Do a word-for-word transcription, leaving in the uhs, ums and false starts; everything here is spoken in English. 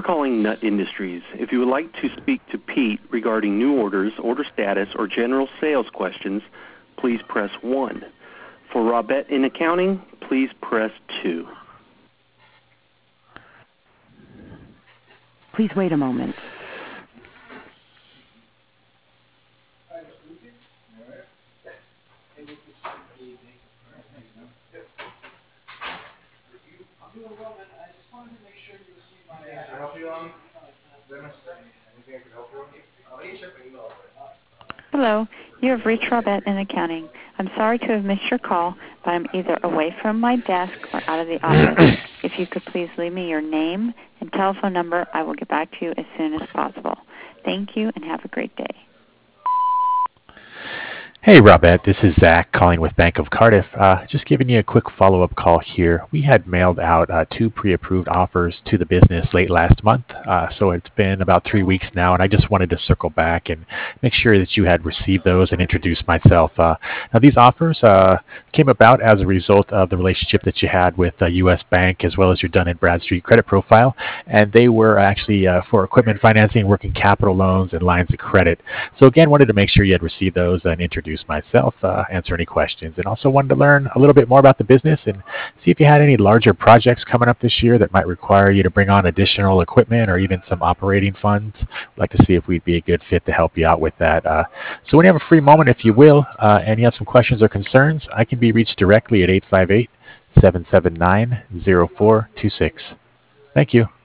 calling Nut Industries. If you would like to speak to Pete regarding new orders, order status, or general sales questions, please press one. For Robette in accounting, please press two. Please wait a moment. Hello, you have reached Robette in accounting. I'm sorry to have missed your call, but I'm either away from my desk or out of the office. If you could please leave me your name and telephone number, I will get back to you as soon as possible. Thank you and have a great day. Hey, Robette, this is Zach calling with Bank of Cardiff. Uh, just giving you a quick follow-up call here. We had mailed out uh, two pre-approved offers to the business late last month, uh, so it's been about three weeks now, and I just wanted to circle back and make sure that you had received those and introduce myself. Uh, now, these offers uh, came about as a result of the relationship that you had with uh, U S Bank as well as your Dun and Bradstreet credit profile, and they were actually uh, for equipment financing, working capital loans, and lines of credit. So again, wanted to make sure you had received those and introduce myself, uh, answer any questions, and also wanted to learn a little bit more about the business and see if you had any larger projects coming up this year that might require you to bring on additional equipment or even some operating funds. I'd like to see if we'd be a good fit to help you out with that. Uh, so when you have a free moment, if you will, uh, and you have some questions or concerns, I can be reached directly at eight five eight, seven seven nine, zero four two six. Thank you.